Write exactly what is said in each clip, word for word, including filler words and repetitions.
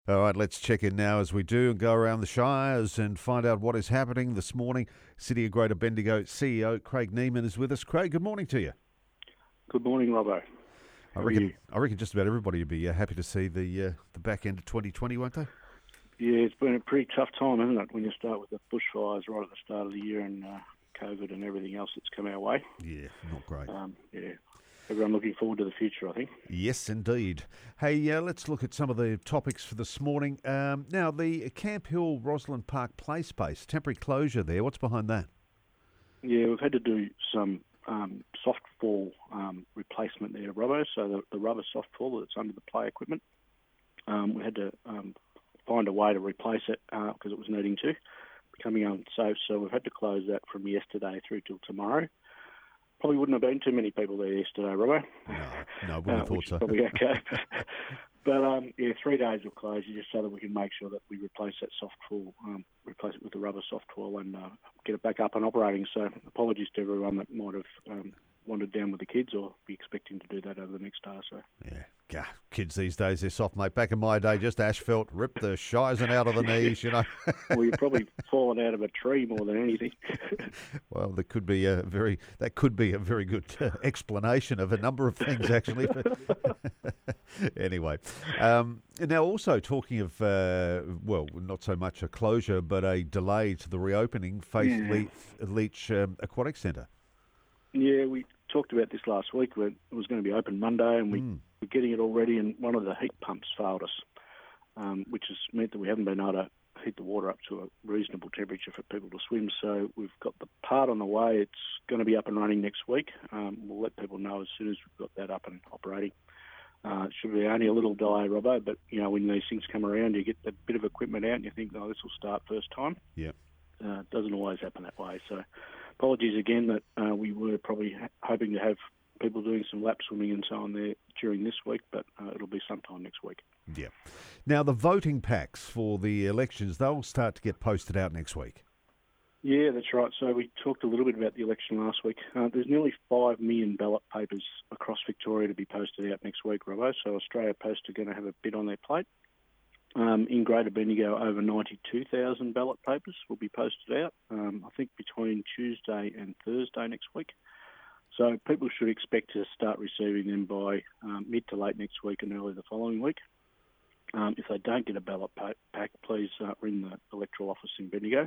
All right, let's check in now as we do and go around the Shires and find out what is happening this morning. City of Greater Bendigo C E O Craig Neiman is with us. Craig, good morning to you. Good morning, Robbo. I How are reckon you? I reckon just about everybody would be uh, happy to see the uh, the back end of twenty twenty, won't they? Yeah, it's been a pretty tough time, isn't it, when you start with the bushfires right at the start of the year and uh, COVID and everything else that's come our way. Yeah, not great. Um, yeah, everyone looking forward to the future, I think. Yes, indeed. Hey, uh, let's look at some of the topics for this morning. Um, now, the Camp Hill Roslyn Park play space, temporary closure there. What's behind that? Yeah, we've had to do some um, soft fall um, replacement there, Robbo. So the, the rubber soft fall that's under the play equipment, um, we had to um, find a way to replace it because uh, it was needing to, becoming unsafe. So we've had to close that from yesterday through till tomorrow. Probably wouldn't have been too many people there yesterday, Robbo. No, no, I wouldn't uh, have thought which so. is probably okay. But um, yeah, three days of closure just so that we can make sure that we replace that soft fall, um, replace it with the rubber soft fall and uh, get it back up and operating. So apologies to everyone that might have um, wandered down with the kids or be expecting to do that over the next day or so. Yeah, Gah, kids these days, they're soft, mate. Back in my day, just asphalt, rip the shizen out of the knees, you know. Well, you're probably fallen out of a tree more than anything. Well, there could be a very that could be a very good uh, explanation of a number of things, actually. Anyway, um, now also talking of uh, well, not so much a closure, but a delay to the reopening, Faith Yeah. Leach, Leach um, Aquatic Centre. Yeah, we talked about this last week. When it was going to be open Monday, and we Mm. were getting it all ready, and one of the heat pumps failed us, um, which has meant that we haven't been able to heat the water up to a reasonable temperature for people to swim. So we've got the part on the way. It's going to be up and running next week. Um, we'll let people know as soon as we've got that up and operating. Uh, it should be only a little delay, Robbo, but you know when these things come around, you get a bit of equipment out, and you think, "Oh, this will start first time." Yeah. Uh, it doesn't always happen that way. So apologies again that uh, we were probably ha- hoping to have people doing some lap swimming and so on there during this week, but uh, it'll be sometime next week. Yeah. Now the voting packs for the elections, they'll start to get posted out next week. Yeah, that's right. So we talked a little bit about the election last week. Uh, there's nearly five million ballot papers across Victoria to be posted out next week, Robbo. So Australia Post are going to have a bit on their plate. Um, in Greater Bendigo, over ninety-two thousand ballot papers will be posted out, um, I think between Tuesday and Thursday next week. So people should expect to start receiving them by um, mid to late next week and early the following week. Um, if they don't get a ballot pa- pack, please uh, ring the electoral office in Bendigo.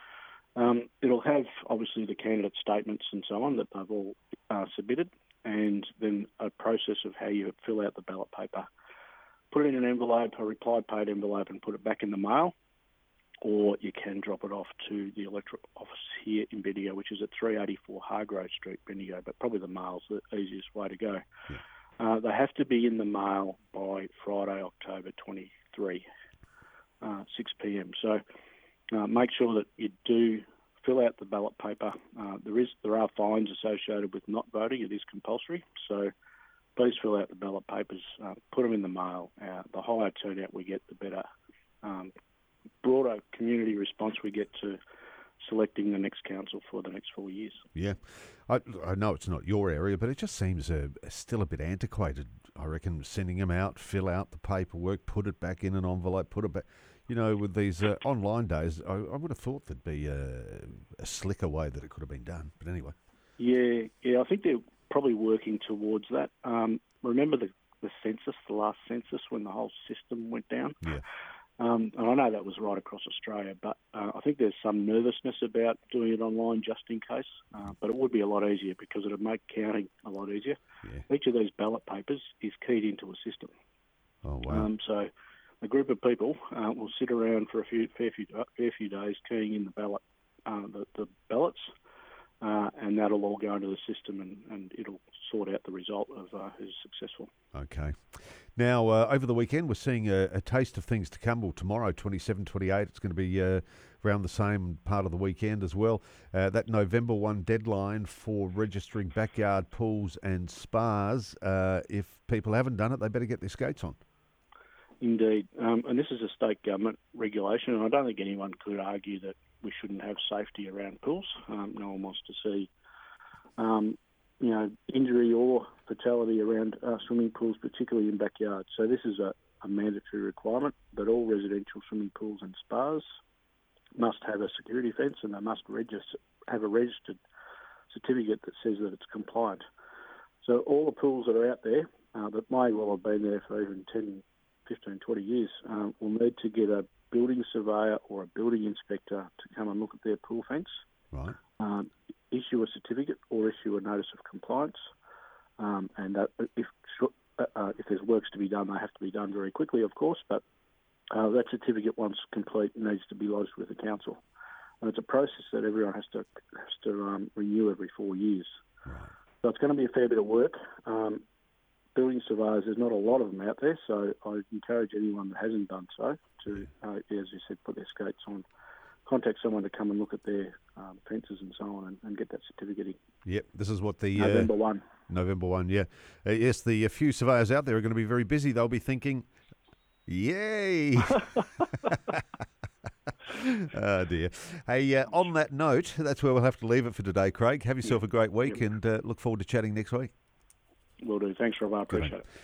Um, it'll have, obviously, the candidate statements and so on that they've all uh, submitted, and then a process of how you fill out the ballot paper. Put it in an envelope, a reply paid envelope, and put it back in the mail, or you can drop it off to the electoral office here in Bendigo, which is at three eighty-four Hargrove Street, Bendigo, but probably the mail's the easiest way to go. Yeah. Uh, they have to be in the mail by Friday, October twenty-third, uh, six p.m. So uh, make sure that you do fill out the ballot paper. Uh, there is there are fines associated with not voting. It is compulsory, so please fill out the ballot papers, uh, put them in the mail. Uh, the higher turnout we get, the better, um, broader community response we get to selecting the next council for the next four years. Yeah. I, I know it's not your area, but it just seems uh, still a bit antiquated. I reckon sending them out, fill out the paperwork, put it back in an envelope, put it back. You know, with these uh, online days, I, I would have thought there'd be a, a slicker way that it could have been done. But anyway. Yeah, yeah, I think they're probably working towards that. Um, remember the, the census, the last census, when the whole system went down? Yeah. Um, and I know that was right across Australia, but uh, I think there's some nervousness about doing it online just in case. Uh, but it would be a lot easier because it would make counting a lot easier. Yeah. Each of these ballot papers is keyed into a system. Oh, wow. Um, so a group of people uh, will sit around for a few, fair few, fair few days keying in the ballot, uh, the, the ballots, uh, and that'll all go into the system, and, and it'll sort out the result of uh, who's successful. Okay. Now, uh, over the weekend, we're seeing a, a taste of things to come. Well, tomorrow, twenty-seven, twenty-eight, it's going to be uh, around the same part of the weekend as well. Uh, that November first deadline for registering backyard pools and spas. Uh, if people haven't done it, they better get their skates on. Indeed. Um, and this is a state government regulation, and I don't think anyone could argue that we shouldn't have safety around pools. Um, no one wants to see um, you know, injury or fatality around uh, swimming pools, particularly in backyards. So this is a, a mandatory requirement that all residential swimming pools and spas must have a security fence, and they must register, have a registered certificate that says that it's compliant. So all the pools that are out there uh, that may well have been there for even ten, fifteen, twenty years uh, will need to get a building surveyor or a building inspector to come and look at their pool fence, Right. um, issue a certificate or issue a notice of compliance. Um, and uh, if uh, if there's works to be done, they have to be done very quickly, of course, but uh, that certificate, once complete, needs to be lodged with the council. And it's a process that everyone has to has to um, renew every four years. Right. So it's going to be a fair bit of work. Um, building surveyors, there's not a lot of them out there, so I encourage anyone that hasn't done so to, uh, as you said, put their skates on, contact someone to come and look at their um, fences and so on and, and get that certificate in. Yep, this is what the... November uh, first. November first, yeah. Uh, yes, the a few surveyors out there are going to be very busy. They'll be thinking, yay! Oh, dear. Hey, uh, on that note, that's where we'll have to leave it for today, Craig. Have yourself a great week, Yep. and uh, look forward to chatting next week. Will do. Thanks, Rob. I appreciate Good. it.